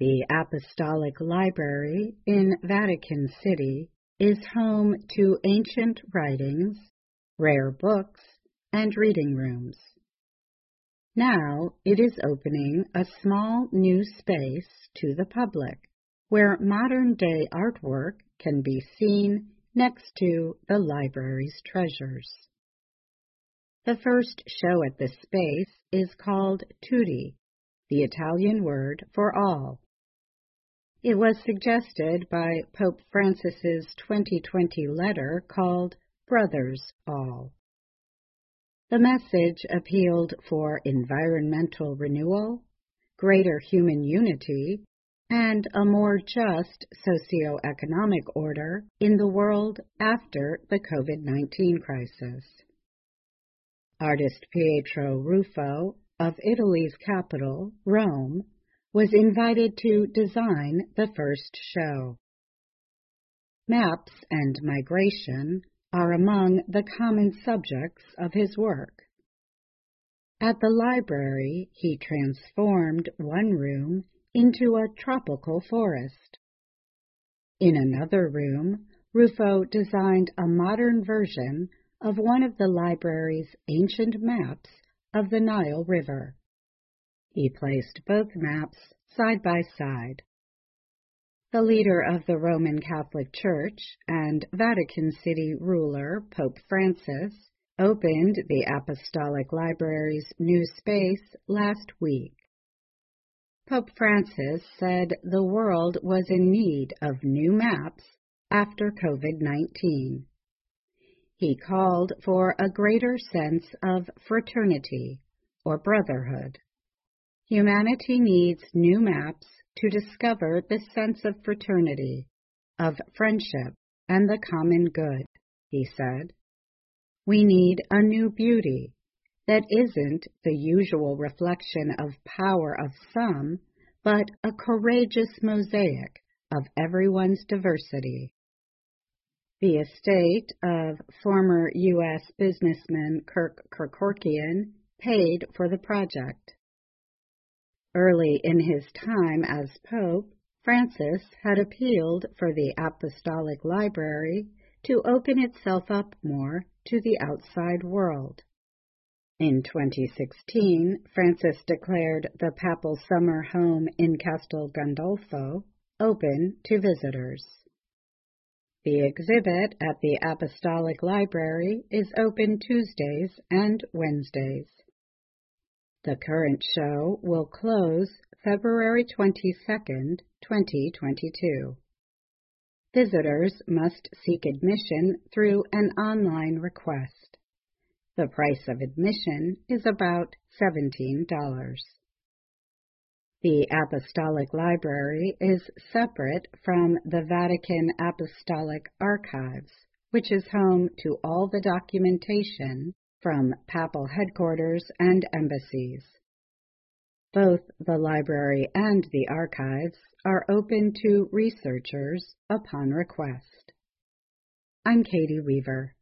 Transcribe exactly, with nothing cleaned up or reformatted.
The Apostolic Library in Vatican City is home to ancient writings, rare books, and reading rooms. Now it is opening a small new space to the public, where modern-day artwork can be seen next to the library's treasures. The first show at this space is called Tutti, the Italian word for all. It was suggested by Pope Francis's twenty twenty letter called Brothers All. The message appealed for environmental renewal, greater human unity, and a more just socio-economic order in the world after the COVID nineteen crisis. Artist Pietro Ruffo of Italy's capital, Rome, was invited to design the first show. Maps and migration are among the common subjects of his work. At the library, he transformed one room into a tropical forest. In another room, Ruffo designed a modern version of one of the library's ancient maps of the Nile River. He placed both maps side by side. The leader of the Roman Catholic Church and Vatican City ruler, Pope Francis, opened the Apostolic Library's new space last week. Pope Francis said the world was in need of new maps after COVID nineteen. He called for a greater sense of fraternity or brotherhood. Humanity needs new maps to discover the sense of fraternity, of friendship, and the common good, he said. We need a new beauty that isn't the usual reflection of power of some, but a courageous mosaic of everyone's diversity. The estate of former U S businessman Kirk Kerkorian paid for the project. Early in his time as Pope, Francis had appealed for the Apostolic Library to open itself up more to the outside world. In twenty sixteen, Francis declared the papal summer home in Castel Gandolfo open to visitors. The exhibit at the Apostolic Library is open Tuesdays and Wednesdays. The current show will close February twenty-second, twenty twenty-two. Visitors must seek admission through an online request. The price of admission is about seventeen dollars. The Apostolic Library is separate from the Vatican Apostolic Archives, which is home to all the documentation from papal headquarters and embassies. Both the library and the archives are open to researchers upon request. I'm Katie Weaver.